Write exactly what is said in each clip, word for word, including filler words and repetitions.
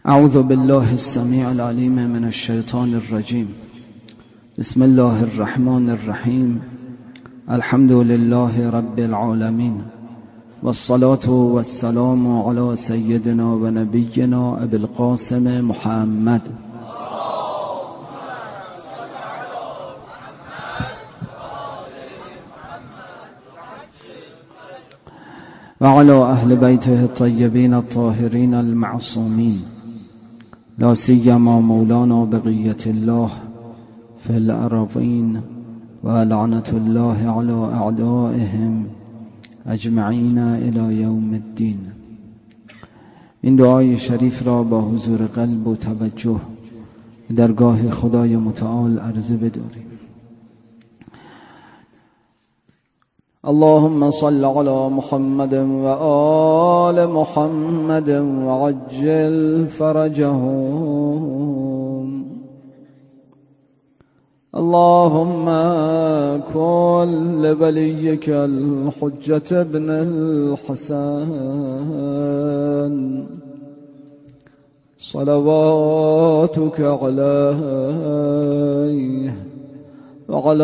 اعوذ بالله السمیع العلیم من الشیطان الرجیم. بسم الله الرحمن الرحیم. الحمد لله رب العالمین والصلاة والسلام علی سیدنا و نبینا ابی القاسم محمد و علی اهل بیته الطیبین الطاهرین المعصومین، لا سیما مولانا بقیة الله فی الارضین و لعنة الله علی اعدائهم اجمعین الی یوم الدین. این دعای شریف را با حضور قلب و توجه درگاه خدای متعال عرضه بداریم. اللهم صل على محمد و آل محمد و عجل فرجهم. اللهم كن لوليك الحجة ابن الحسن صلواتك عليه وعلى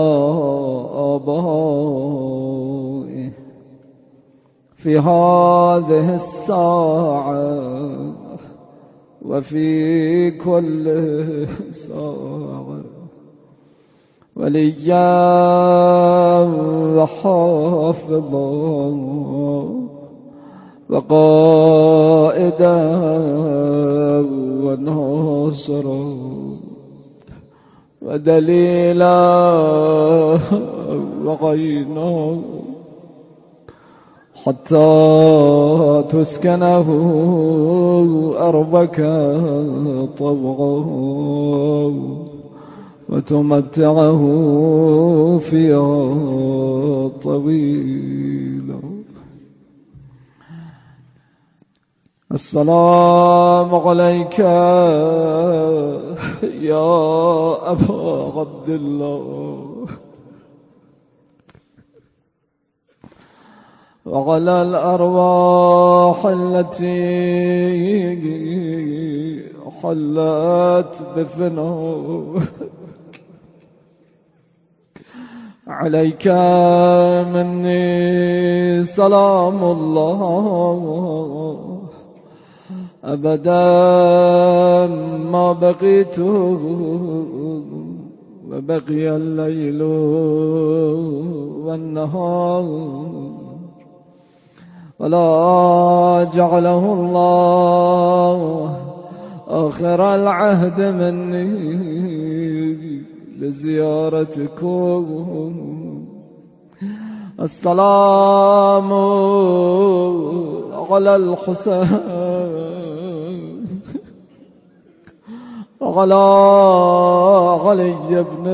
آبائه في هذه الساعة وفي كل ساعة وليا وحافظا وقائدا وناصرا ودليلا وعينا حتى تسكنه أرضك طوعا وتمتعه فيها طويلا. السلام عليك يا أبا عبد الله وعلى الأرواح التي حلت بفناء عليك مني سلام الله أبدا ما بقيت وبقي الليل والنهار ولا جعله الله آخر العهد مني لزيارتكم. السلام على الحسين على علي بن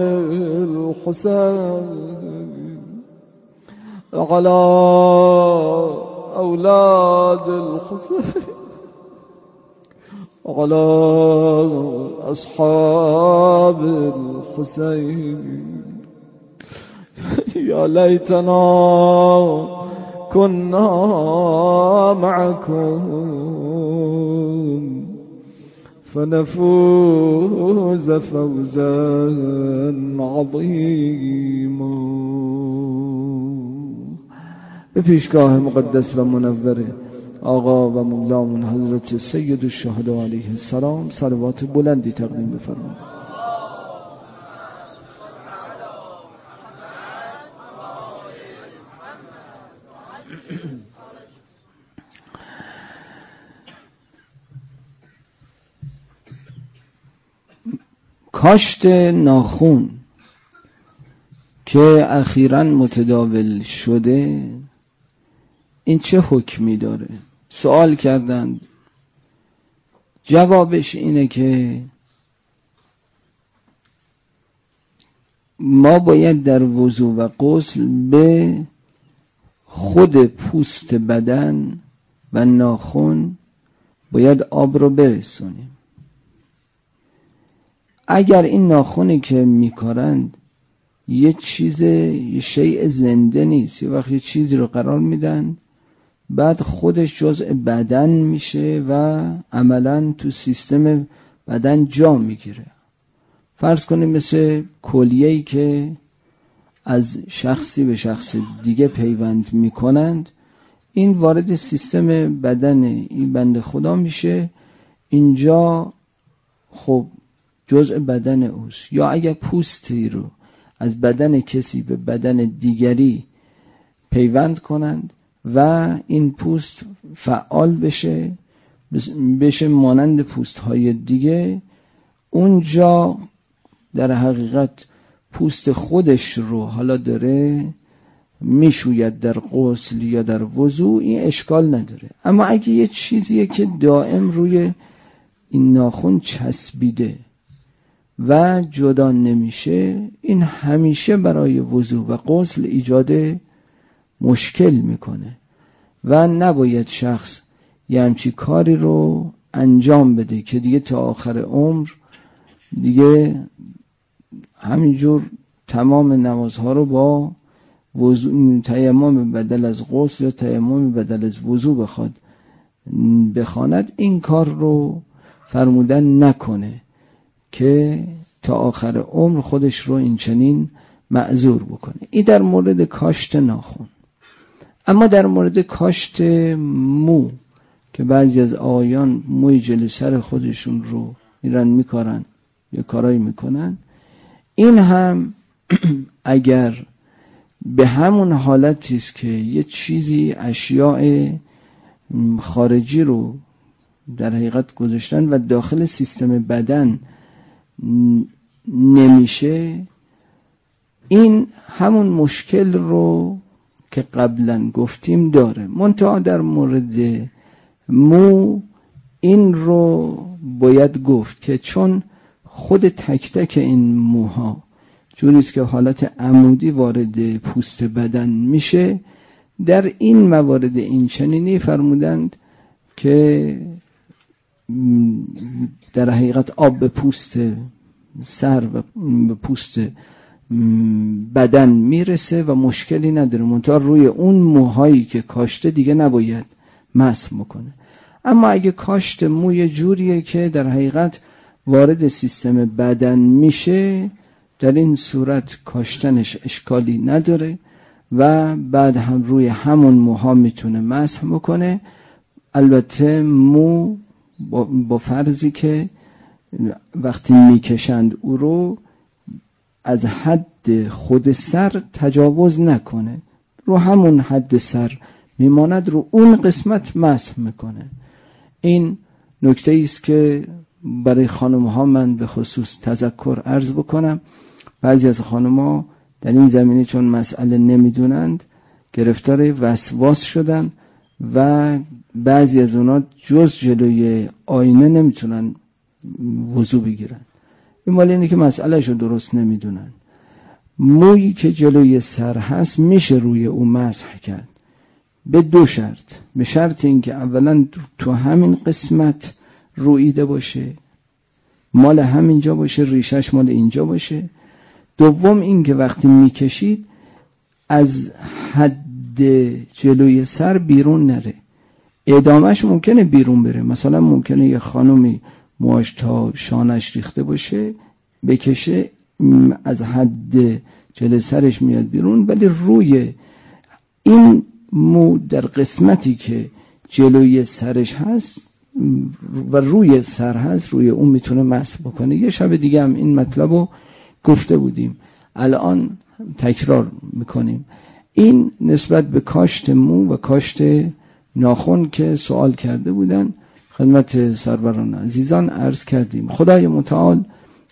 الحسين على أولاد الحسين على أصحاب الحسين. يا ليتنا كنا معكم فنفوز فوزا عظيما. به پیشگاه مقدس و منور آقا و مولامون حضرت سید الشهدا علیه السلام صلوات بلندی تقدیم بفرمایید. کاشت ناخن که اخیراً متداول شده، این چه حکمی داره؟ سوال کردند. جوابش اینه که ما باید در وضو و غسل به خود پوست بدن و ناخن باید آب رو برسونیم. اگر این ناخنی که میکارند یه چیز، یه شیء زنده نیست، یه وقت یه چیزی رو قرار میدن بعد خودش جزء بدن میشه و عملاً تو سیستم بدن جا میگیره. فرض کنیم مثل کلیه‌ای که از شخصی به شخص دیگه پیوند میکنند، این وارد سیستم بدن این بنده خدا میشه، اینجا خب جزء بدن اوست. یا اگر پوستی رو از بدن کسی به بدن دیگری پیوند کنند و این پوست فعال بشه بشه مانند پوست های دیگه، اونجا در حقیقت پوست خودش رو حالا داره میشوید در غسل یا در وضو، این اشکال نداره. اما اگه یه چیزیه که دائم روی این ناخن چسبیده و جدا نمیشه، این همیشه برای وضو و غسل ایجاد مشکل میکنه و نباید شخص یه همچی کاری رو انجام بده که دیگه تا آخر عمر دیگه همینجور تمام نمازها رو با وضو تیمم بدل از غسل یا تیمم بدل از وضو بخواد بخواند. این کار رو فرمودن نکنه که تا آخر عمر خودش رو این چنین معذور بکنه. این در مورد کاشت ناخن. اما در مورد کاشت مو که بعضی از آقایان موی جلوی سر خودشون رو میرن میکارن یا کارایی میکنن، این هم اگر به همون حالتی است که یه چیزی اشیاء خارجی رو در حقیقت گذاشتن و داخل سیستم بدن نمیشه، این همون مشکل رو که قبلا گفتیم داره. منتها در مورد مو این رو باید گفت که چون خود تک تک این موها جوریست که حالت عمودی وارد پوست بدن میشه، در این موارد این چنینی فرمودند که در حقیقت آب به پوست سر و به پوست بدن میرسه و مشکلی نداره، منتها روی اون موهایی که کاشته دیگه نباید مسح میکنه. اما اگه کاشت موی جوریه که در حقیقت وارد سیستم بدن میشه، در این صورت کاشتنش اشکالی نداره و بعد هم روی همون موها میتونه مسح بکنه. البته مو با, با فرضی که وقتی میکشند او رو از حد خود سر تجاوز نکنه، رو همون حد سر میماند، رو اون قسمت مسح میکنه. این نکته ایست که برای خانم ها من به خصوص تذکر عرض بکنم. بعضی از خانم ها در این زمینه چون مسئله نمیدونند گرفتار وسواس شدن و بعضی از اونا جز جلوی آینه نمیتونن وضو بگیرن. این مال اینه که مسئلهش رو درست نمیدونن. مویی که جلوی سر هست میشه روی او مسح کرد به دو شرط. به شرط اینکه اولا تو همین قسمت رویده باشه، مال همینجا باشه، ریشش مال اینجا باشه. دوم اینکه وقتی میکشید از حد جلوی سر بیرون نره. ادامهش ممکنه بیرون بره، مثلا ممکنه یه خانومی موهاش تا شانش ریخته باشه، بکشه از حد جلوی سرش میاد بیرون، ولی روی این مو در قسمتی که جلوی سرش هست و روی سر هست، روی اون میتونه مسح بکنه. یه شب دیگه هم این مطلب رو گفته بودیم، الان تکرار میکنیم. این نسبت به کاشت مو و کاشت ناخن که سوال کرده بودن خدمت سروران عزیزان عرض کردیم. خدای متعال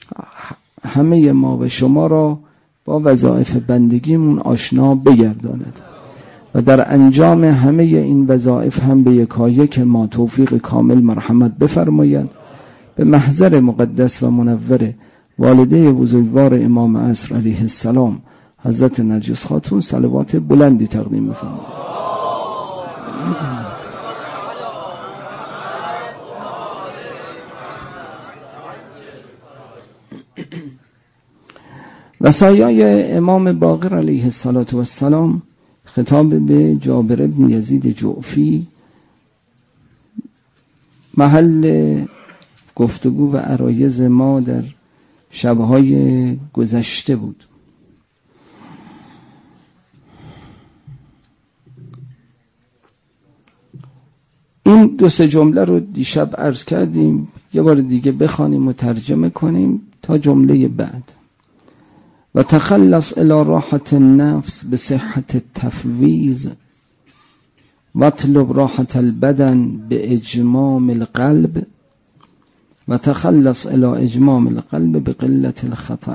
همه ما و شما را با وظایف بندگیمون آشنا بگرداند و در انجام همه این وظایف هم به یکایک ما توفیق کامل مرحمت بفرماید. به محضر مقدس و منور والده بزرگوار امام عصر علیه السلام حضرت نرجس خاتون صلوات بلندی تقدیم می‌فرمایید. وصایای امام باقر علیه السلام خطاب به جابر بن یزید جعفی محل گفتگو و عرایض ما در شبهای گذشته بود. این دو سه جمله رو دیشب عرض کردیم، یه بار دیگه بخوانیم و ترجمه کنیم تا جمله بعد. و تخلص الى راحة النفس بصحة التفویض و اطلب راحة البدن باجمام القلب و تخلص الى اجمام القلب بقلة الخطأ.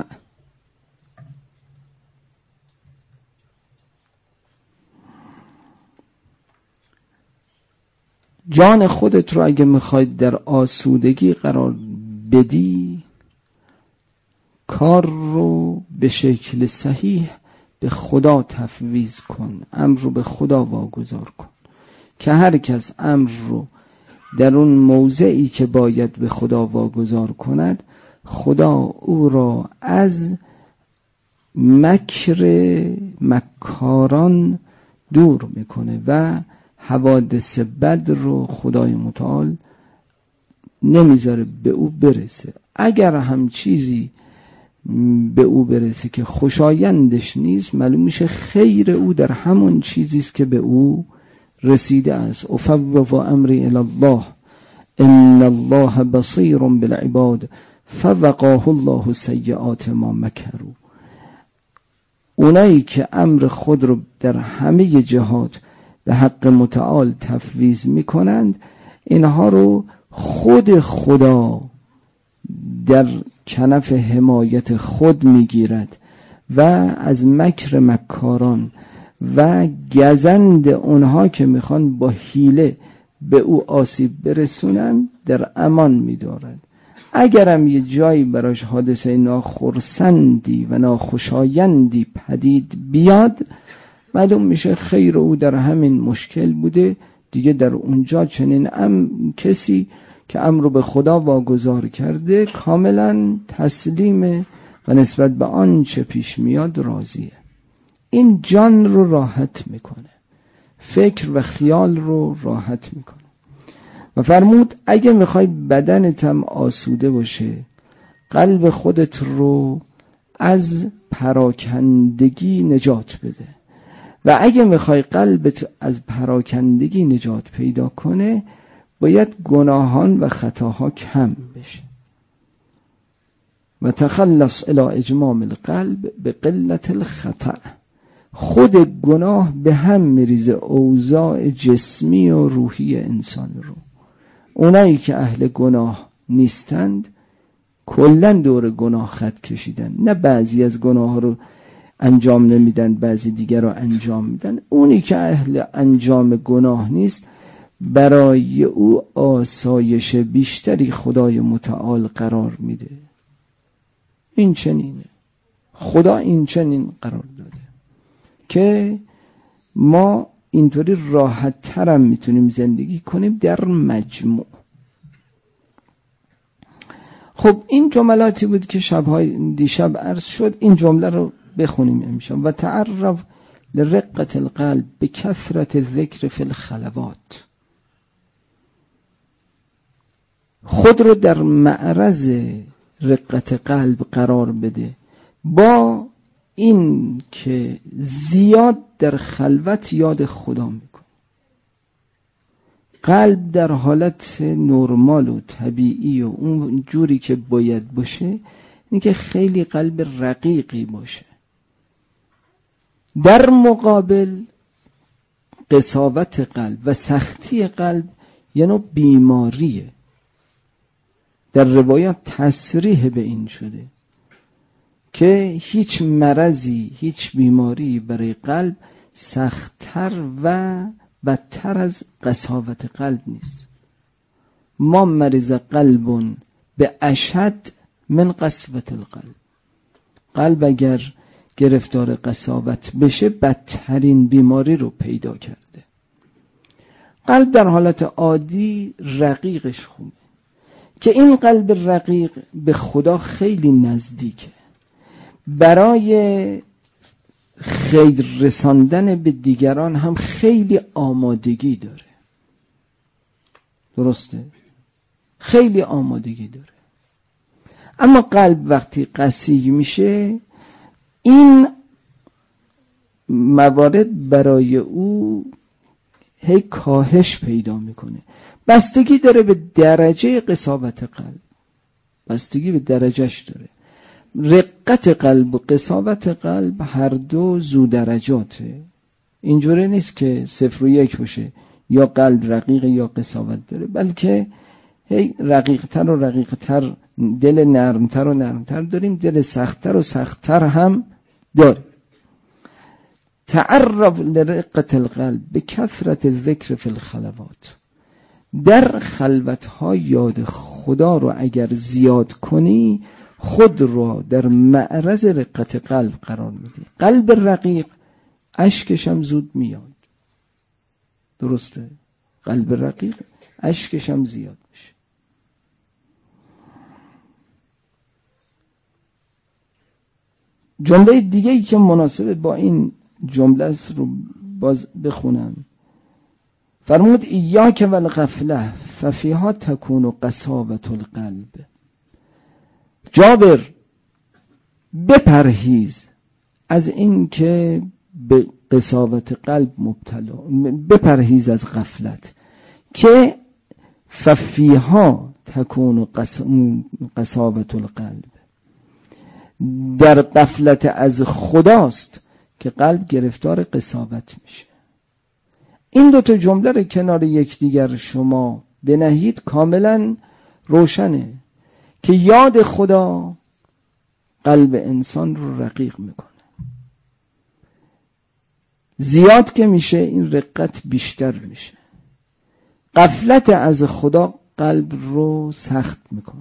جان خودت رو اگه میخواید در آسودگی قرار بدی، کار رو به شکل صحیح به خدا تفویض کن، امر رو به خدا واگذار کن که هر کس امر رو در اون موضعی که باید به خدا واگذار کند، خدا او را از مکر مکاران دور میکنه و حوادث بد رو خدای متعال نمیذاره به او برسه. اگر هم چیزی به او برسه که خوشایندش نیست، معلوم میشه خیر او در همون چیزی است که به او رسیده است. افوض امری الی الله ان الله بصیر بالعباد فوقاه الله سیئات ما مکروا. اونایی که امر خود رو در همه جهات به حق متعال تفویض میکنند، اینها رو خود خدا در کنف حمایت خود میگیرد و از مکر مکاران و گزند اونها که میخوان با حیله به او آسیب برسونن در امان میدارد. اگرم یه جایی براش حادثه ناخرسندی و ناخوشایندی پدید بیاد، معلوم میشه خیر او در همین مشکل بوده دیگه. در اونجا چنین ام کسی که امر رو به خدا واگذار کرده کاملا تسلیمه و نسبت به آن چه پیش میاد راضیه. این جان رو راحت میکنه، فکر و خیال رو راحت میکنه. و فرمود اگه میخوای بدنت هم آسوده باشه، قلب خودت رو از پراکندگی نجات بده. و اگه میخوای قلبت از پراکندگی نجات پیدا کنه، باید گناهان و خطاها کم بشه. و تخلص الی اجمام القلب به قلت الخطأ. خود گناه به هم میریزه اوضاع جسمی و روحی انسان رو. اونایی که اهل گناه نیستند کلن دور گناه خط کشیدن، نه بعضی از گناه رو انجام نمیدن، بعضی دیگر رو انجام میدن. اونی که اهل انجام گناه نیست، برای او آسایش بیشتری خدای متعال قرار میده. این چنینه، خدا این چنین قرار داده که ما اینطوری راحت ترم میتونیم زندگی کنیم در مجموع. خب این جملاتی بود که شبهای دیشب عرض شد. این جمله رو بخونیم امشب. و تعرف لرقة القلب بکثرت الذکر فی الخلوات. خود رو در معرض رقت قلب قرار بده با این که زیاد در خلوت یاد خدا میکن. قلب در حالت نرمال و طبیعی و اون جوری که باید باشه اینه که خیلی قلب رقیقی باشه. در مقابل قساوت قلب و سختی قلب یعنی بیماریه. در روایات تصریح به این شده که هیچ مرضی، هیچ بیماری برای قلب سخت‌تر و بدتر از قساوت قلب نیست. ما مریض قلب به اشد من قسوت القلب. قلب اگر گرفتار قساوت بشه بدترین بیماری رو پیدا کرده. قلب در حالت عادی رقیقش خوبه که این قلب رقیق به خدا خیلی نزدیکه. برای خیر رساندن به دیگران هم خیلی آمادگی داره. درسته؟ خیلی آمادگی داره. اما قلب وقتی قسی میشه این موارد برای او هی کاهش پیدا میکنه. بستگی داره به درجه قساوت قلب، بستگی به درجهش داره. رقت قلب و قساوت قلب هر دو ذو درجاته. اینجوری نیست که صفر و یک باشه، یا قلب رقیق یا قساوت داره، بلکه هی رقیقتر و رقیقتر، دل نرمتر و نرمتر داریم، دل سختتر و سختتر هم داریم. تعرف لرقت القلب به کثرت ذکر فی الخلوات. در خلوت‌ها یاد خدا رو اگر زیاد کنی خود را در معرض رقت قلب قرار میدی. قلب رقیق اشکش هم زود میاد. درسته؟ قلب رقیق اشکش هم زیاد میشه. جمله دیگه ای که مناسب با این جمله است رو باز بخونم. فرمود ایاک والغفله ففیها تکون قساوة القلب. جابر بپرهیز از این که به قساوت قلب مبتلا، بپرهیز از غفلت که ففیها تکون قساوة القلب. در غفلت از خداست که قلب گرفتار قساوت میشه. این دو تا جمله رو کنار یکدیگر شما بنهید کاملا روشنه که یاد خدا قلب انسان رو رقیق میکنه. زیاد که میشه این رقت بیشتر میشه. غفلت از خدا قلب رو سخت میکنه.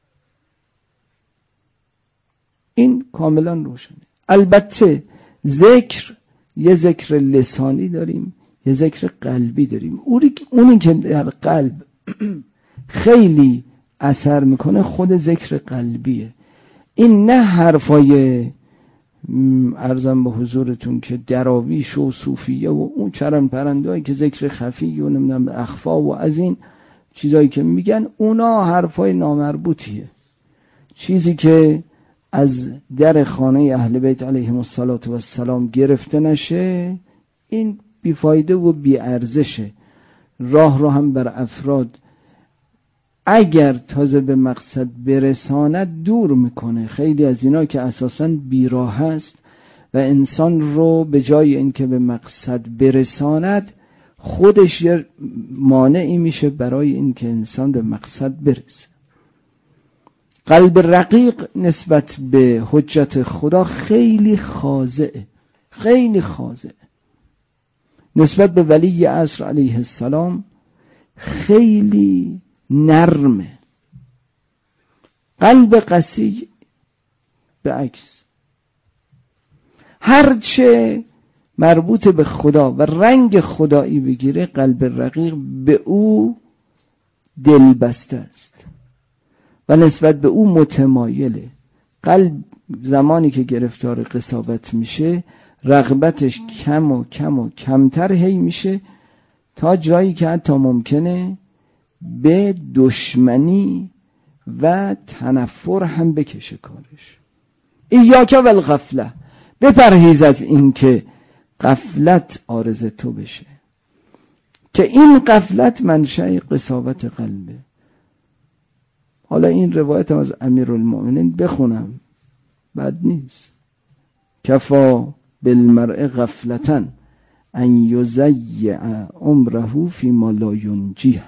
این کاملا روشنه. البته ذکر، یه ذکر لسانی داریم، یه ذکر قلبی داریم. اونی که در قلب خیلی اثر میکنه خود ذکر قلبیه. این نه حرفای عرضم به حضورتون که دراویش و صوفیه و اون چرن پرندهایی که ذکر خفی و نمیدونم اخفا و از این چیزایی که میگن، اونا حرفای نامربوطیه. چیزی که از در خانه اهل بیت علیهم السلام گرفته نشه این بیفایده و بیارزشه. راه رو هم بر افراد اگر تازه به مقصد برساند دور میکنه. خیلی از اینا که اساساً بیراه هست و انسان رو به جای اینکه به مقصد برساند خودش یه مانعی میشه برای اینکه انسان به مقصد برسه. قلب رقیق نسبت به حجت خدا خیلی خاضعه، خیلی خاضعه. نسبت به ولی عصر علیه السلام خیلی نرمه. قلب قسی به عکس، هرچه مربوط به خدا و رنگ خدایی بگیره قلب رقیق به او دل بسته است و نسبت به او متمایله. قلب زمانی که گرفتار قساوت میشه رغبتش کم و کم و کمتر هی میشه تا جایی که حتی ممکنه به دشمنی و تنفر هم بکشه کارش. ایاک والغفله، بپرهیز از این که غفلت عارض تو بشه، که این غفلت منشأ قساوت قلبه. حالا این روایت از امیرالمؤمنین بخونم بد نیست. کفا بالمرء غفلة ان یضیع عمره فیما لا ینجیه.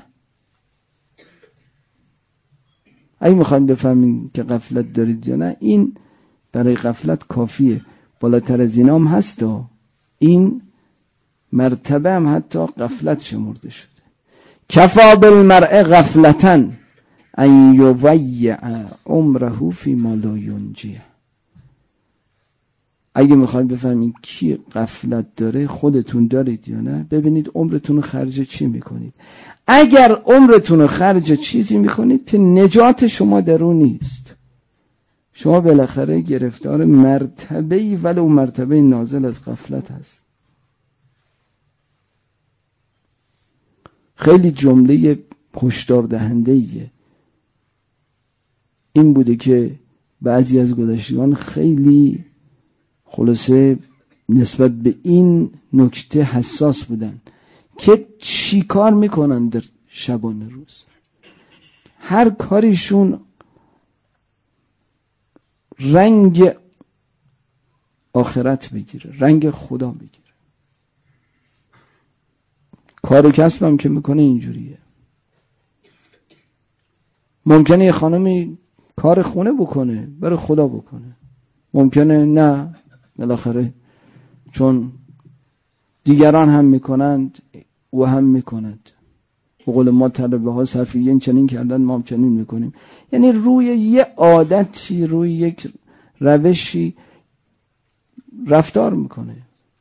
اگه میخوایم بفهمین که غفلت دارید یا نه، این برای غفلت کافیه. بالاتر از این هم هست، این مرتبه هم حتی غفلت شمرده شده. کفا بالمرء غفلة ان یضیع عمره فیما لا ینجیه. اگه میخواید بفهمین کی غفلت داره، خودتون دارید یا نه، ببینید عمرتون رو خرج چی میکنید. اگر عمرتون رو خرج چیزی میکنید که نجات شما در اون نیست، شما بالاخره گرفتار مرتبه‌ای ولو مرتبه نازل از غفلت هست. خیلی جمله هشدار دهنده‌ایه این بوده که بعضی از گذشتگان خیلی خلاصه نسبت به این نکته حساس بودن که چی کار میکنن در شبانه روز. هر کاریشون رنگ آخرت بگیره، رنگ خدا بگیره. کار و کسب هم که میکنه اینجوریه. ممکنه یه خانمی کار خونه بکنه برای خدا بکنه، ممکنه نه، بالاخره چون دیگران هم میکنند و هم میکند. به قول ما طلبه ها صرفیین چنین کردن ما هم چنین میکنیم. یعنی روی یه عادتی، روی یک روشی رفتار میکنه.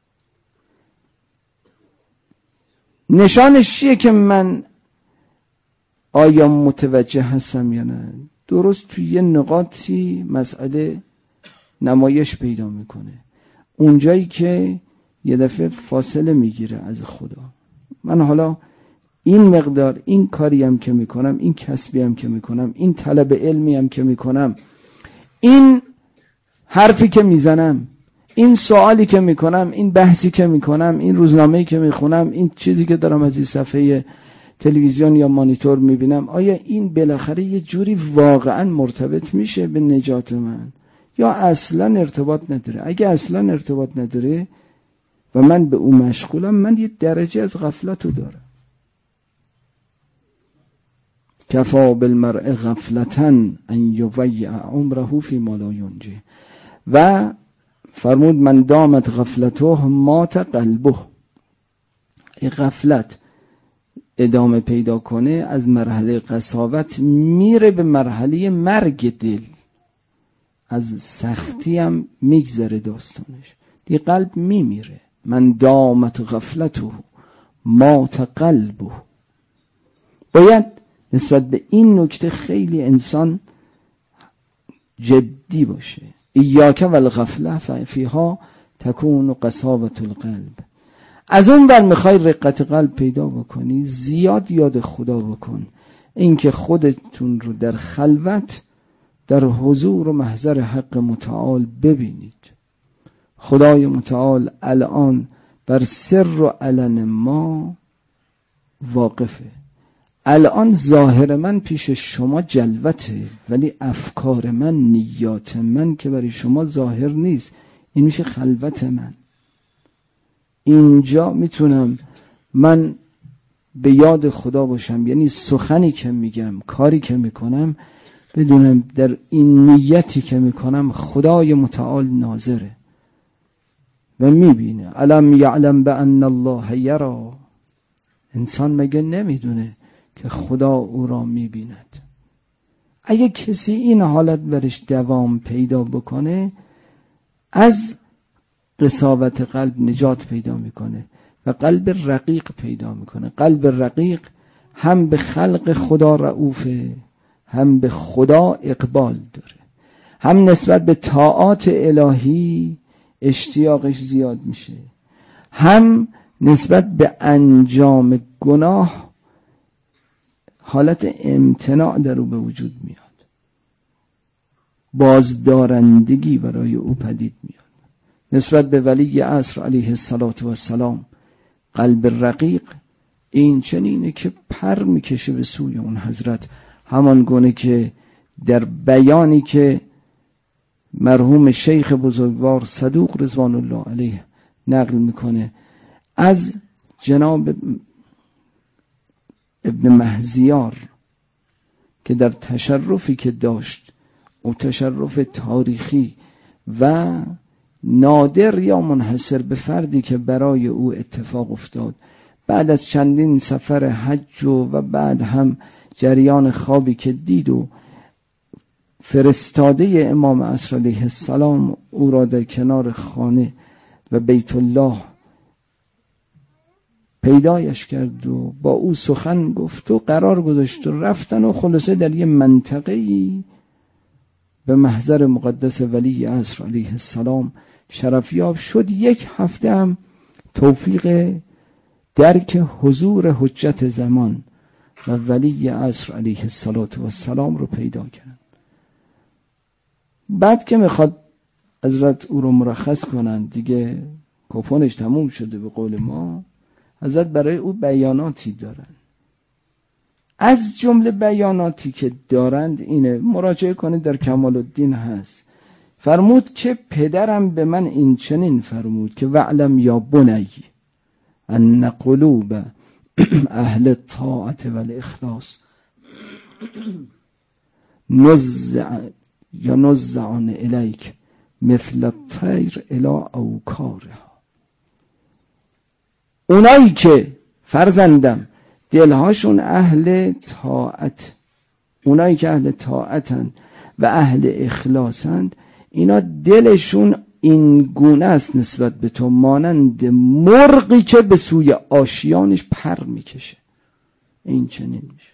نشانش چیه که من آیا متوجه هستم یا نه؟ درست توی یه نقاطی مسئله نمایش پیدا میکنه، اونجایی که یه دفعه فاصله میگیره از خدا. من حالا این مقدار این کاری هم که میکنم، این کسبی هم که میکنم، این طلب علمی هم که میکنم، این حرفی که میزنم، این سوالی که میکنم، این بحثی که میکنم، این روزنامه‌ای که میخونم، این چیزی که دارم از این صفحه تلویزیون یا مانیتور میبینم، آیا این بالاخره یه جوری واقعا مرتبط میشه به نجات من یا اصلا ارتباط نداره؟ اگه اصلا ارتباط نداره و من به اون مشغولم، من یه درجه از غفلت رو دارم. کفا بالمرء غفلتاً ان یضیع عمره فی ما لا ینجی. و فرمود من دامت غفلته مات قلبه. این غفلت ادامه پیدا کنه، از مرحله قساوت میره به مرحله مرگ دل، از سختی هم میگذره داستانش، دی قلب میمیره. من دامت غفلته مات قلبه. باید نسبت به این نکته خیلی انسان جدی باشه. ایاک والغفله فیها تکون قساوة القلب. از اون بر میخوای رقت قلب پیدا بکنی، زیاد یاد خدا بکن. اینکه خودتون رو در خلوت در حضور و محضر حق متعال ببینید. خدای متعال الان بر سر و علن ما واقفه. الان ظاهر من پیش شما جلوته، ولی افکار من، نیات من که برای شما ظاهر نیست. این میشه خلوت من. اینجا میتونم من به یاد خدا باشم، یعنی سخنی که میگم، کاری که میکنم، بدونم در این نیتی که میکنم خدای متعال ناظره و میبینه. الم یعلم بان الله یری. انسان مگه نمیدونه که خدا او را میبیند؟ اگه کسی این حالت برش دوام پیدا بکنه، از قساوت قلب نجات پیدا میکنه و قلب رقیق پیدا میکنه. قلب رقیق هم به خلق خدا رؤوفه، هم به خدا اقبال داره، هم نسبت به طاعات الهی اشتیاقش زیاد میشه، هم نسبت به انجام گناه حالت امتناع در او به وجود میاد، بازدارندگی برای او پدید میاد. نسبت به ولی عصر علیه السلام قلب رقیق این چنینه که پر میکشه به سوی اون حضرت، همان گونه که در بیانی که مرحوم شیخ بزرگوار صدوق رضوان الله علیه نقل میکنه از جناب ابن مهزیار که در تشرفی که داشت، او تشرف تاریخی و نادر یا منحصر به فردی که برای او اتفاق افتاد بعد از چندین سفر حج و, و بعد هم جریان خوابی که دید و فرستاده امام عصر علیه السلام او را در کنار خانه و بیت الله پیدایش کرد و با او سخن گفت و قرار گذاشت و رفتن و خلاصه در یه منطقه‌ای به محضر مقدس ولی عصر علیه السلام شرفیاب شد، یک هفته هم توفیق درک حضور حجت زمان و ولی عصر علیه السلام رو پیدا کرد. بعد که میخواد حضرت او رو مرخص کنن، دیگه کپونش تموم شده به قول ما، حضرت برای او بیاناتی دارن. از جمله بیاناتی که دارند اینه، مراجعه کنید در کمال الدین هست. فرمود که پدرم به من این چنین فرمود که وعلم یا بنی ان قلوب اهل الطاعت و الاخلاص نزع یا نزعان الیک مثل الطیر الی اوکارها. اونایی که فرزندم دلهاشون اهل طاعت، اونایی که اهل طاعتن و اهل اخلاصند، اینا دلشون این گونه است نسبت به تو، مانند مرغی که به سوی آشیانش پر میکشه. این چنین میشه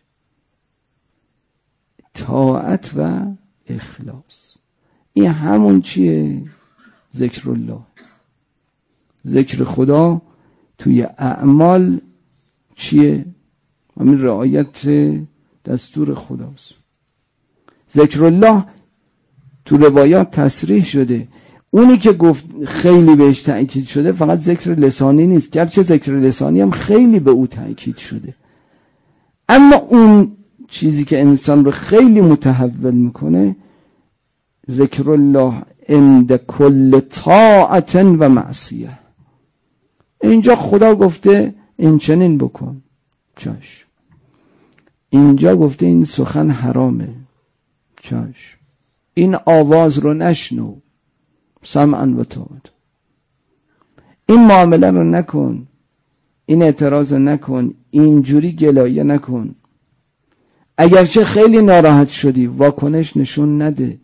طاعت و اخلاص. این همون چیه؟ ذکر الله، ذکر خدا توی اعمال چیه؟ همین رعایت دستور خداست. ذکر الله تو روایات تصریح شده، اونی که گفت خیلی بهش تأکید شده فقط ذکر لسانی نیست، گرچه ذکر لسانی هم خیلی به او تأکید شده، اما اون چیزی که انسان رو خیلی متحول میکنه ذکر الله عند کل طاعت و معصیه. اینجا خدا گفته این چنین بکن، چشم. اینجا گفته این سخن حرامه، چشم. این آواز رو نشنو، سمعا و طاعت. این معامله رو نکن، این اعتراض رو نکن، اینجوری گلایه نکن. اگرچه خیلی ناراحت شدی واکنش نشون نده،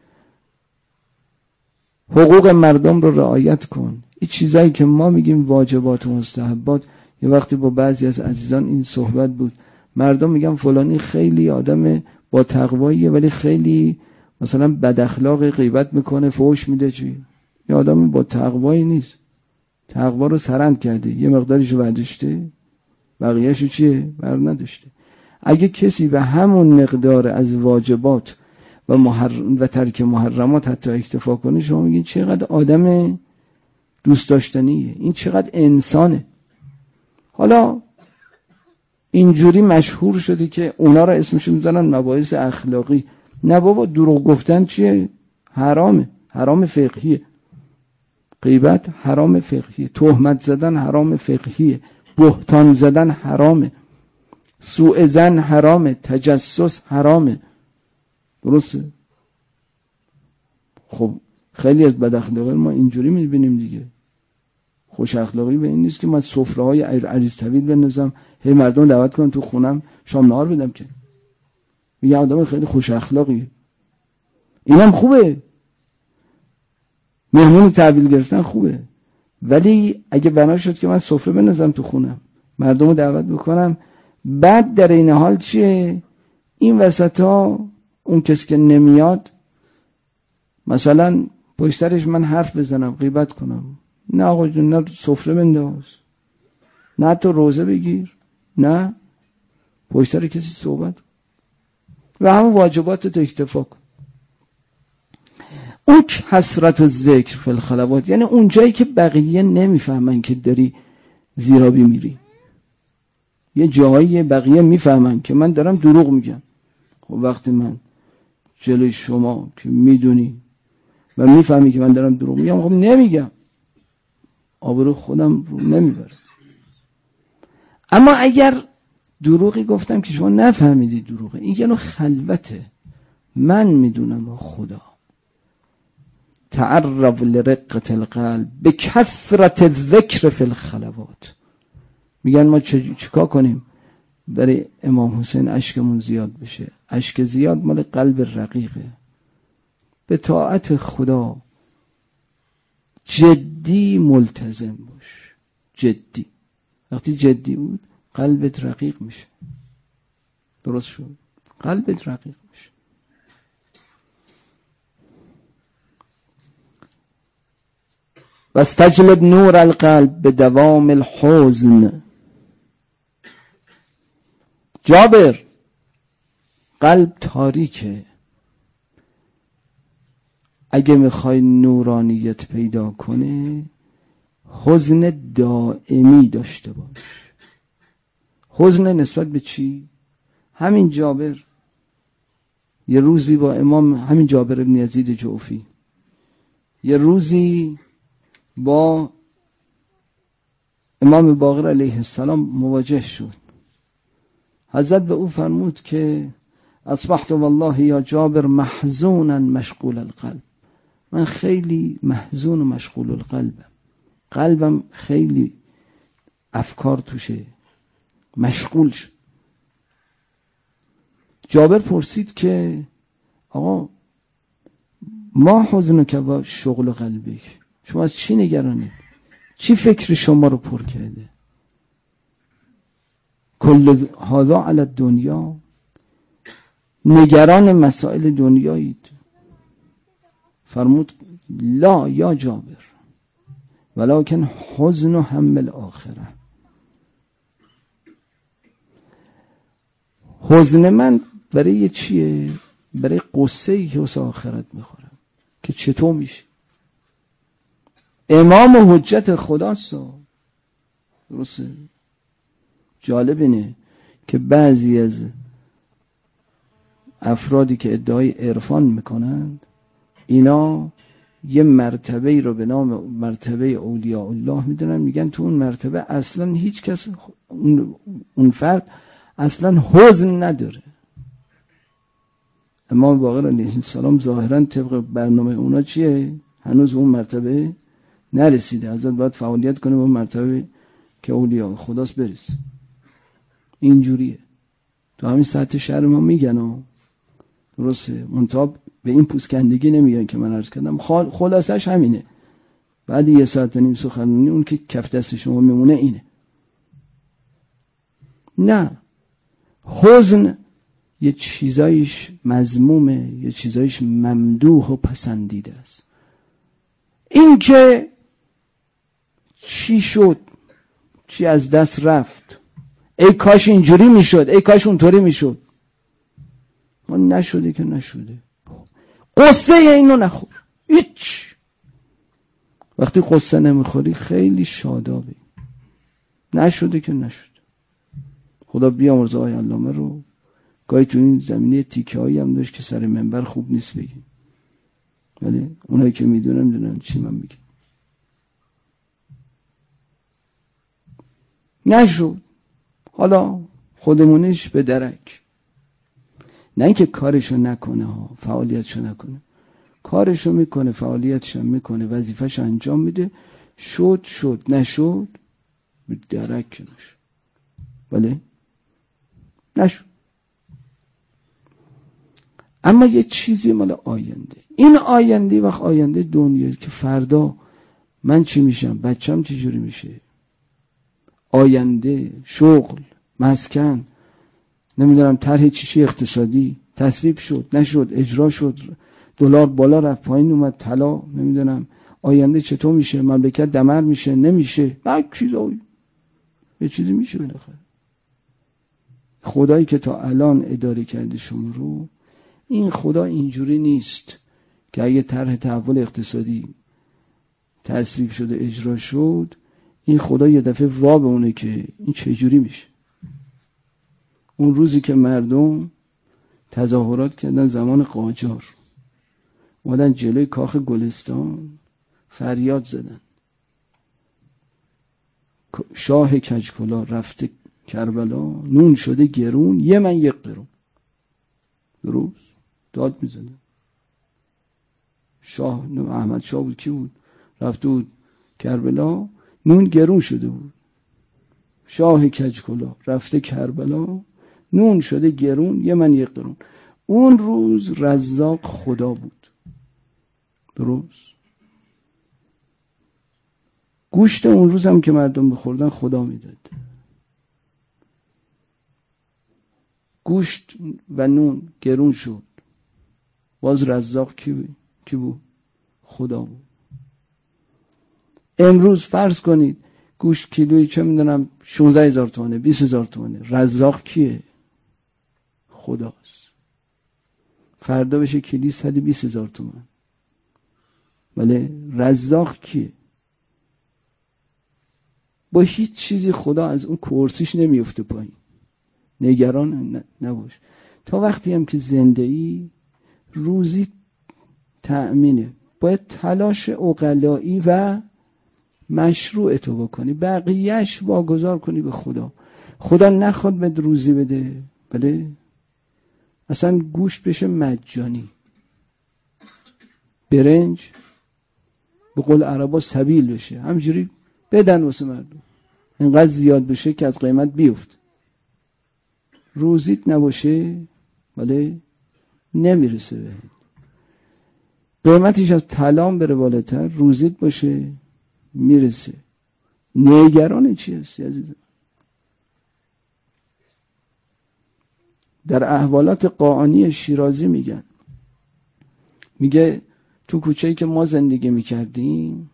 حقوق مردم رو رعایت کن. این چیزایی که ما میگیم واجبات و مستحبات، یه وقتی با بعضی از عزیزان این صحبت بود، مردم میگن فلانی خیلی آدم با تقواییه ولی خیلی مثلا بد اخلاق، غیبت میکنه، فحش میده. چی؟ یه آدم با تقوایی نیست، تقوا رو سرند کرده، یه مقداریشو برداشته، بقیهشو چیه؟ بر نداشته. اگه کسی به همون مقدار از واجبات و محرم و ترک محرمات حتی اکتفا کنه، شما میگین چقدر آدم دوست داشتنیه، این چقدر انسانه. حالا اینجوری مشهور شده که اونا را اسمشون میذارن مباحث اخلاقی. نه بابا، دروغ گفتن چیه؟ حرامه، حرام فقهیه. غیبت حرام فقهیه، تهمت زدن حرام فقهیه، بهتان زدن حرامه، سوء ظن حرامه، تجسس حرامه. درسته؟ خب خیلی از بد اخلاقی ما اینجوری میبینیم دیگه. خوش اخلاقی به این نیست که من سفره های عریض طویل بندازم، هی مردم دعوت کنم تو خونم شام نهار بدم، که یه آدم خیلی خوش اخلاقیه. اینم خوبه، مهمون تحویل گرفتن خوبه، ولی اگه بنا شد که من سفره بندازم تو خونم، مردم رو دعوت بکنم، بعد در این حال چیه؟ این وسطا اون کسی که نمیاد مثلا پشترش من حرف بزنم، غیبت کنم. نه آقا جون، نه سفره بنداز، نه تو روزه بگیر، نه پشتر کسی صحبت، و همون واجبات اکتفا کن. اون حسرت و ذکر فی الخلوات، یعنی اون جایی که بقیه نمیفهمن که داری زیرابی میری. یه جایی بقیه میفهمن که من دارم دروغ میگم. خب وقتی من جلوی شما که میدونی و میفهمی که من دارم دروغ میگم، خب نمیگم، آبرو خودم رو نمیبره. اما اگر دروغی گفتم که شما نفهمیدی دروغه، این یه نوع خلوته، من میدونم و خدا. تعرف لرقة القلب بکثرت الذکر فی الخلوات. میگن ما چیکار کنیم برای امام حسین اشکمون زیاد بشه؟ اشک زیاد مال قلب رقیقه. به طاعت خدا جدی ملتزم باش، جدی. وقتی جدی بود قلبت رقیق میشه. درست شد؟ قلبت رقیق میشه. و استجلب نور القلب به دوام الحزن. جابر، قلب تاریکه، اگه میخوای نورانیت پیدا کنه حزن دائمی داشته باش. حزن نسبت به چی؟ همین جابر یه روزی با امام، همین جابر بن یزید جوفی یه روزی با امام باقر علیه السلام مواجه شد. حضرت به او فرمود که اصبحت والله یا جابر محزونا مشغول القلب، من خیلی محزون و مشغول القلبم، قلبم خیلی افکار توشه، مشغول شد. جابر پرسید که آقا ما حزن که با شغل قلبی، شما از چی نگرانید؟ چی فکر شما رو پر کرده؟ کل هذا علی الدنیا، نگران مسائل دنیایید. فرمود لا یا جابر ولکن حزن و هم الاخره. حزن من برای چیه؟ برای قصه ای که واسه آخرت میخورم که چطور میشه. امام و حجت خداست. درسته؟ جالب اینه که بعضی از افرادی که ادعای عرفان میکنند اینا یه مرتبه رو به نام مرتبه اولیاء الله میدونن، میگن تو اون مرتبه اصلا هیچ کس، اون, اون فرد اصلا حزن نداره. امام باقر علیه السلام ظاهرا طبق برنامه اونا چیه؟ هنوز اون مرتبه نرسیده. حضرت باید فعالیت کنه به اون مرتبه که اولیاء خداست برسه. اینجوریه تو همین سطح شهر ما میگن ها، درسته؟ منتاب به این پوسکندگی نمیگن که من عرض کردم. خلاصش همینه. بعد یه ساعت و نیم سخنرانی اون که کف دست شما میمونه اینه. نه، حزن یه چیزایش مذمومه، یه چیزایش ممدوح و پسندیده است. این که چی شد، چی از دست رفت، ای کاش اینجوری میشد، ای کاش اونطوری میشد، ما نشده که نشده. قصه اینو نخور. هیچ وقتی قصه نمیخوری خیلی شادابی. نشده که نشده. خدا بیامرزه آقای علامه رو. گاهی تو این زمینه تیکه هایی هم داشت که سر منبر خوب نیست بگیم، ولی اونایی که میدونن میدونن چی من میگم. نشد. حالا خودمونش به درک. نه اینکه کارشو نکنه ها، فعالیتشو نکنه، کارشو میکنه، فعالیتشو میکنه، وظیفهشو انجام میده. شد شد، نشد به درک نشد. بله نشد. اما یه چیزی مال آینده. این آینده وقت آینده دنیایی که فردا من چی میشم، بچم چی جوری میشه، آینده، شغل، مسکن، نمیدونم طرح چیشی اقتصادی تصویب شد نشد، اجرا شد، دلار بالا رفت پایین اومد، طلا، نمیدونم آینده چطور میشه، مملکت دمر میشه نمیشه، نه چیزایی یه چیزی میشه بالاخره. خدایی که تا الان اداره کرده شما رو، این خدا اینجوری نیست که اگه طرح تحول اقتصادی تصویب شده اجرا شد، این خدا یه دفعه وا به اونه که این چجوری میشه. اون روزی که مردم تظاهرات کردن زمان قاجار، اومدن جلوی کاخ گلستان فریاد زدن شاه کجکلا رفته کربلا، نون شده گرون، یه من یک قرون. درست داد میزنه. شاه احمد شاه بود، کی بود؟ رفته بود کربلا، نون گرون شده بود. شاه کجکلا رفته کربلا، نون شده گرون، یه من یک قرون. اون روز رزاق خدا بود. درست. گوشت اون روز هم که مردم بخوردن خدا میداد. گوشت و نون گرون شد، باز رزاق کی بود؟ کی بود؟ خدا بود. امروز فرض کنید گوشت کیلویی چه میدونم شانزده هزار تومانه، بیست هزار تومانه. رزاق کیه؟ خداست. فردا بشه کیلویی صد و بیست هزار تومان. ولی رزاق کیه؟ با هیچ چیزی خدا از اون کرسیش نمیفته پایین. نگران نباش. تا وقتی هم که زنده ای روزی تأمینه. باید تلاش عقلایی و مشروع تو بکنی، بقیهش واگذار کنی به خدا. خدا نخواد به روزی بده، بله اصلا گوشت بشه مجانی، برنج به قول عربا سبیل بشه، همجوری بدن واسه مردم، اینقدر زیاد بشه که از قیمت بیفت. روزیت نباشه بله نمیرسه به قیمتش از طلا بره بالاتر، روزیت باشه میرسه. نگران چی هستی عزیزم؟ در احوالات قاآنی شیرازی میگن، میگه تو کوچه‌ای که ما زندگی میکردیم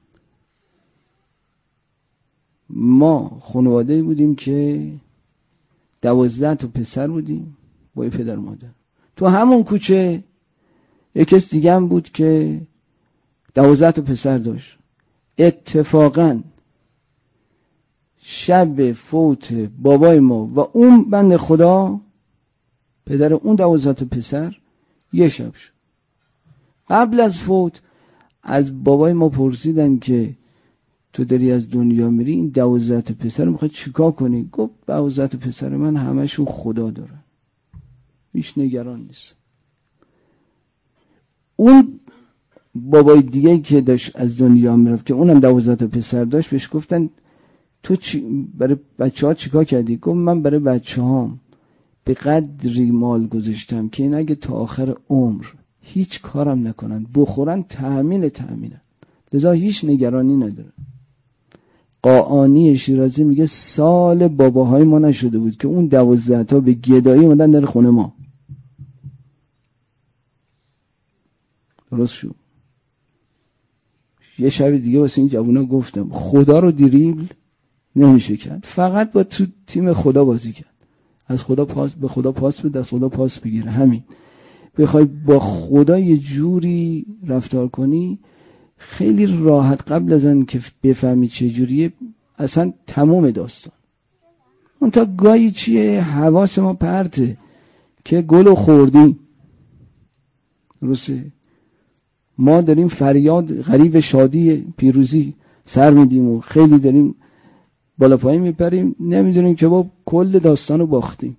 ما خانواده‌ای بودیم که دوازده تا پسر بودیم با پدر مادر. تو همون کوچه یک کس دیگه هم بود که دوازده تا پسر داشت. اتفاقا شب فوت بابای ما و اون بنده خدا پدر اون دوازده تا پسر یه شب شد. قبل از فوت از بابای ما پرسیدن که تو داری از دنیا میری، این دوازده تا پسر رو میخوای چیکار کنی؟ گفت دوازده تا پسر من همشون خدا دارن، هیچ نگران نیست. اون بابای دیگه که داشت از دنیا میرفت که اونم دوازده تا پسر داشت، بهش گفتن تو چی برای بچه ها چیکار کردی؟ گفت من برای بچه هام به قدری مال گذاشتم که این اگه تا آخر عمر هیچ کارم نکنن بخورن تأمین تأمینن، لذا هیچ نگرانی نداره. قاآنی شیرازی میگه سال باباهای ما نشده بود که اون دوازده تا به گدایی اومدن در خونه ما. درست شد. یه شب دیگه واسه این جوونا گفتم خدا رو دریبل نمیشه کرد، فقط با تو تیم خدا بازی کرد. از خدا پاس به خدا پاس بده، از خدا پاس بگیره. همین. بخوای با خدا یه جوری رفتار کنی خیلی راحت، قبل از آن که بفهمی چه جوریه اصلا تمام داستان. اون تا گاهی چیه حواس ما پرته که گلو خوردیم. درسته؟ ما داریم فریاد غریب شادی پیروزی سر میدیم و خیلی داریم بالا پایین میپریم، نمیدونیم که با کل داستانو باختیم.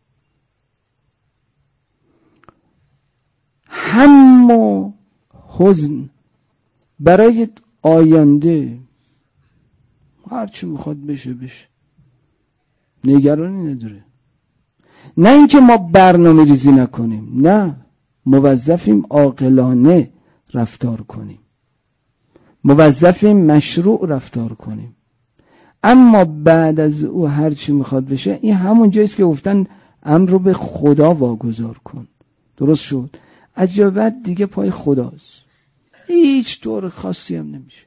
هم حزن برای آینده، هرچی میخواد بشه بشه، نگرانی نداره. نه اینکه ما برنامه ریزی نکنیم، نه، موظفیم عاقلانه رفتار کنیم، موظفیم مشروع رفتار کنیم. اما بعد از او هرچی میخواد بشه، این همون جاییست که گفتن امر رو به خدا واگذار کن. درست شد؟ از جا بعد دیگه پای خداست، هیچ طور خاصی هم نمیشه،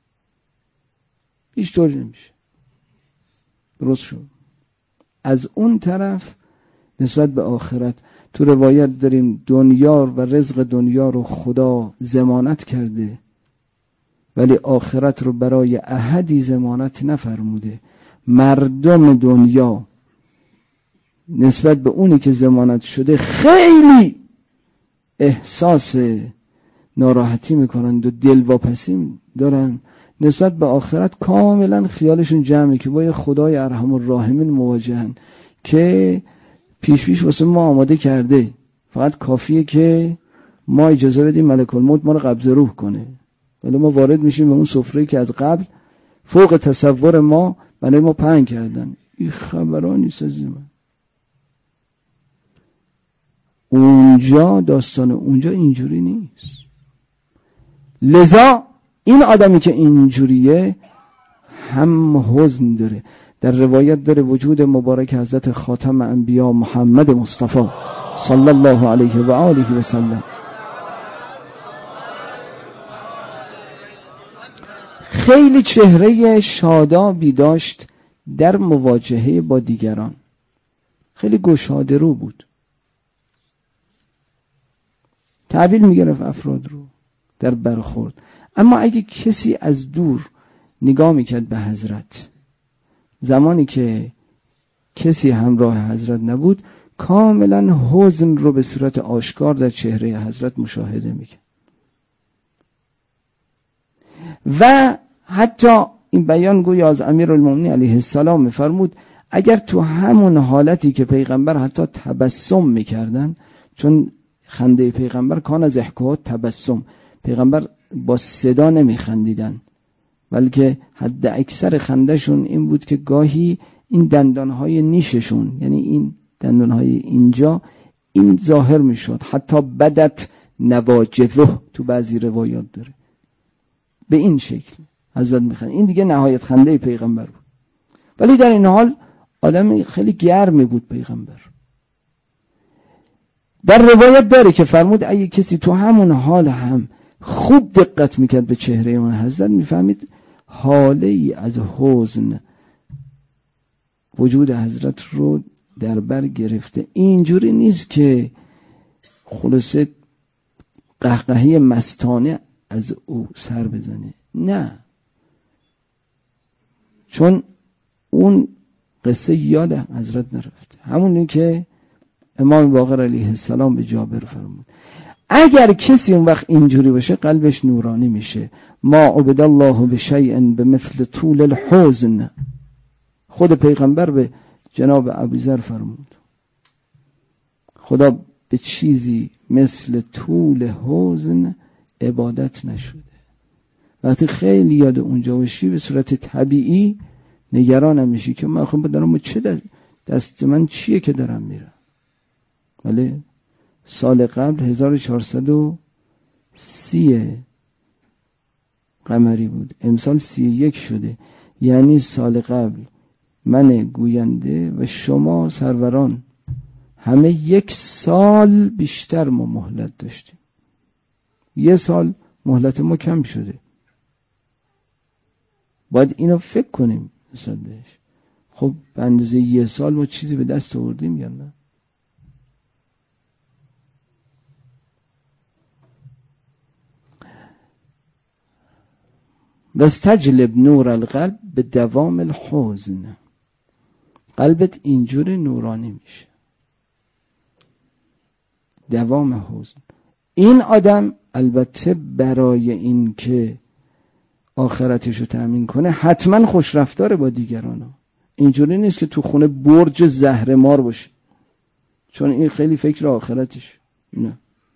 هیچ طوری نمیشه. درست شد؟ از اون طرف نسبت به آخرت تو روایت داریم دنیا و رزق دنیا رو خدا ضمانت کرده ولی آخرت رو برای احدی ضمانت نفرموده. مردم دنیا نسبت به اونی که ضمانت شده خیلی احساس ناراحتی میکنند و دلواپسی دارن، نسبت به آخرت کاملا خیالشون جمعه که با یه خدای ارحم الراحمین مواجهن که پیش پیش واسه ما آماده کرده، فقط کافیه که ما اجازه بدیم ملک الموت ما رو قبض روح کنه، ولی ما وارد میشیم به اون سفره‌ای که از قبل فوق تصور ما برای ما پهن کردن. این خبران نیست از من. اونجا داستان اونجا اینجوری نیست. لذا این آدمی که اینجوریه هم حزن داره. در روایت داره وجود مبارک حضرت خاتم انبیا محمد مصطفی صلی الله علیه و آله و سلم خیلی چهره شادابی داشت در مواجهه با دیگران، خیلی گشاده رو بود، تحویل میگرفت افراد رو در برخورد. اما اگه کسی از دور نگاه میکرد به حضرت، زمانی که کسی همراه حضرت نبود، کاملا حزن رو به صورت آشکار در چهره حضرت مشاهده میکرد. و حتی این بیان گوی از امیرالمومنین علیه السلام میفرمود اگر تو همون حالتی که پیغمبر حتی تبسم میکردن، چون خنده پیغمبر کان از احکات تبسم، پیغمبر با صدا نمیخندیدن، بلکه حد اکثر خندهشون این بود که گاهی این دندانهای نیششون، یعنی این دندانهای اینجا، این ظاهر میشد، حتی بدت نواجذه تو بعضی روایات داره، به این شکل حضرت میخند. این دیگه نهایت خنده پیغمبر بود. ولی در این حال آدم خیلی گرمی بود پیغمبر. در روایت داره که فرمود اگه کسی تو همون حال هم خوب دقت میکرد به چهره اون حضرت، میفهمید حاله ای از حزن وجود حضرت رو در بر گرفته. اینجوری نیست که خلاصه قهقهی مستانه از او سر بزنه، نه، چون اون قصه یاد حضرت نرفته. همونی که امام باقر علیه السلام به جابر فرمود اگر کسی اون وقت اینجوری باشه قلبش نورانی میشه. ما عبد الله بشیء بمثل طول الحزن. خود پیغمبر به جناب ابوذر فرمود خدا به چیزی مثل طول حزن عبادت نشده. وقتی خیلی یاد اونجا باشی به صورت طبیعی نگرانم میشی که من خب دارم چه دست, دست من چیه که دارم میرم. ولی سال قبل هزار و چهارصد و سی قمری بود، امسال سی و یک شده، یعنی سال قبل من گوینده و شما سروران همه یک سال بیشتر ما مهلت داشتیم. یه سال مهلت ما کم شده. باید اینو فکر کنیم مثلا بهش. خب به اندازه یه سال ما چیزی به دست آوردیم یا نه؟ واستجلب نور القلب به دوام الحزن. قلبت اینجوری نورانی میشه، دوام حزن. این آدم البته برای این که آخرتش رو تأمین کنه حتما خوش رفتاره با دیگران ها. اینجوری نیست که تو خونه برج زهرمار باشه چون این خیلی فکر آخرتش، نه،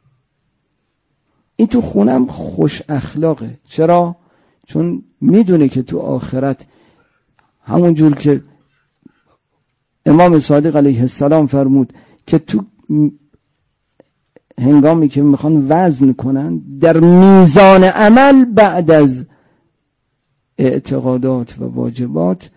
این تو خونم خوش اخلاقه. چرا؟ چون میدونه که تو آخرت همون جور که امام صادق علیه السلام فرمود که تو هنگامی که میخوان وزن کنن در میزان عمل بعد از اعتقادات و واجبات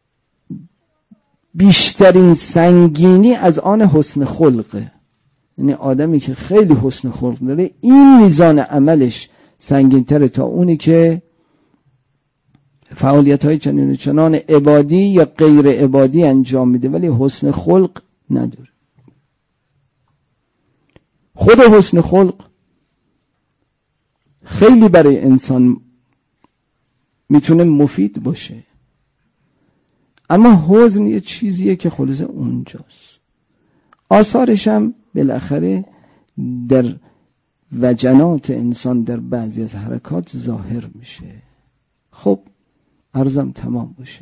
بیشترین سنگینی از آن حسن خلقه. یعنی آدمی که خیلی حسن خلق داره این میزان عملش سنگین‌تره تا اونی که فعالیت های چنین چنان عبادی یا غیر عبادی انجام میده ولی حسن خلق نداره. خود حسن خلق خیلی برای انسان میتونه مفید باشه، اما حزن یه چیزیه که خلاصه اونجاست. آثارش هم بالاخره در وجنات انسان در بعضی از حرکات ظاهر میشه. خب عرضم تمام باشه.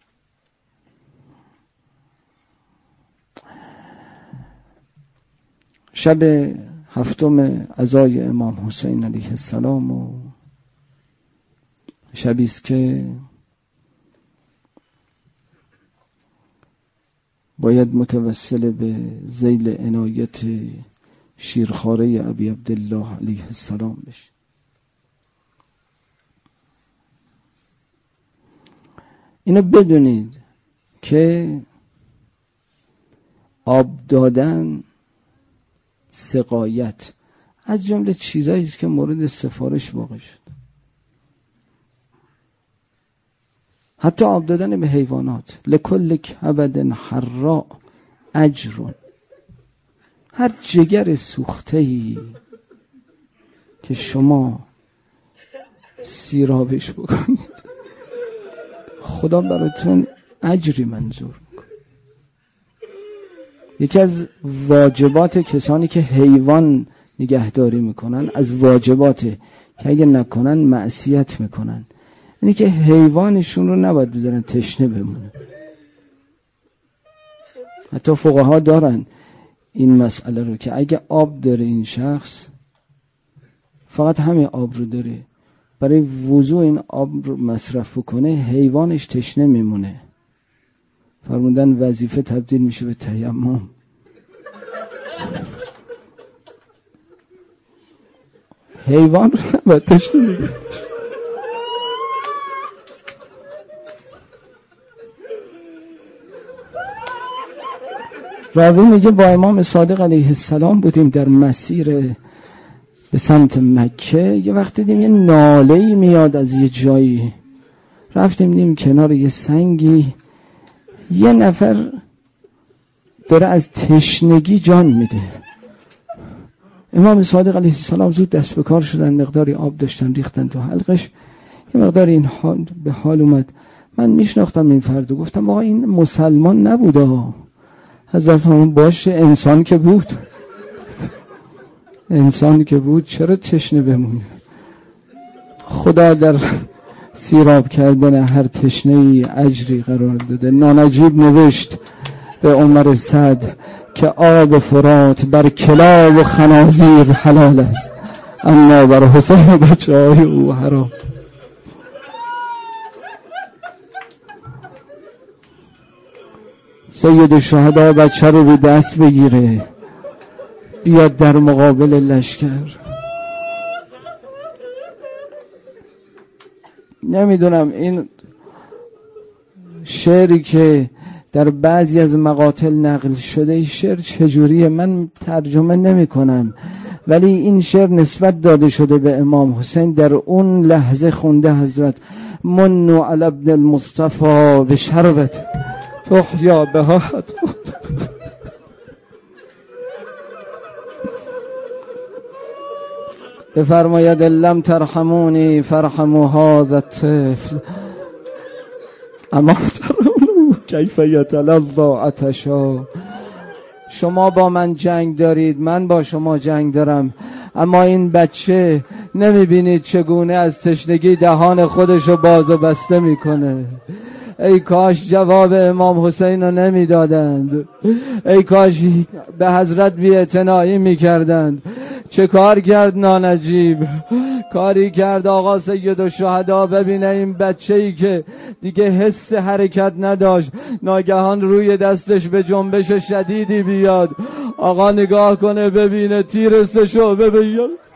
شب هفتم عزای امام حسین علیه السلام و شبی است که باید متوسل به ذیل عنایت شیرخواره ابی عبدالله علیه السلام بشه. اینو بدونید که آب دادن، سقایت از جمله چیزایی است که مورد سفارش واقع شد. حتی آب دادن به حیوانات. لکل کبد حراء اجر. هر جگر سوخته‌ای که شما سیرابش بکنید خدا براتون اجری منظور میکنه. یکی از واجبات کسانی که حیوان نگهداری میکنن، از واجبات که اگه نکنن معصیت میکنن، یعنی که حیوانشون رو نباید بذارن تشنه بمونه. حتی فقها دارن این مسئله رو که اگه آب داره این شخص، فقط همین آب رو داره، برای وضوء این آب رو مصرف بکنه، حیوانش تشنه میمونه. فرمودن وظیفه تبدیل میشه به تیمم. حیوان رو نباید تشنه میمونه. راوی میگه با امام صادق علیه السلام بودیم در مسیر به سمت مکه. یه وقت دیدیم یه ناله‌ای میاد از یه جایی. رفتیم دیدیم کنار یه سنگی یه نفر داره از تشنگی جان میده. امام صادق علیه السلام زود دست به کار شدن، مقداری آب داشتن ریختن تو حلقش. یه مقدار این حال به حال اومد. من میشناختم این فرد و گفتم آقا این مسلمان نبوده. حضرت اون باشه، انسان که بود، انسان که بود چرا تشنه بمونه؟ خدا در سیراب کردن هر تشنه‌ای اجری قرار داده. نانجیب نوشت به عمر سعد که آب فرات بر کلاب و خنازیر حلال است، اما بر حسین بچه‌های او حرام. سید الشهدا بچه رو به دست بگیره بیاد در مقابل لشکر. نمیدونم این شعری که در بعضی از مقاتل نقل شده، این شعر چجوریه من ترجمه نمی کنم، ولی این شعر نسبت داده شده به امام حسین. در اون لحظه خونده حضرت منو علی ابن المصطفى به شربت تحیا بهات. بفرماید لم ترحمونی فرحموا هذا الطفل اما ترون کیف یتلظى عطشا. شما با من جنگ دارید، من با شما جنگ دارم، اما این بچه نمیبینید چگونه از تشنگی دهان خودشو باز و بسته میکنه. ای کاش جواب امام حسین رو نمیدادند، ای کاش به حضرت بی‌اعتنایی میکردند. چه کار کرد نانجیب؟ کاری کرد آقا سید الشهدا ببینه این بچه‌ای که دیگه حس حرکت نداشت، ناگهان روی دستش به جنبش شدیدی بیاد. آقا نگاه کنه ببینه تیر سه شعبه بیاد.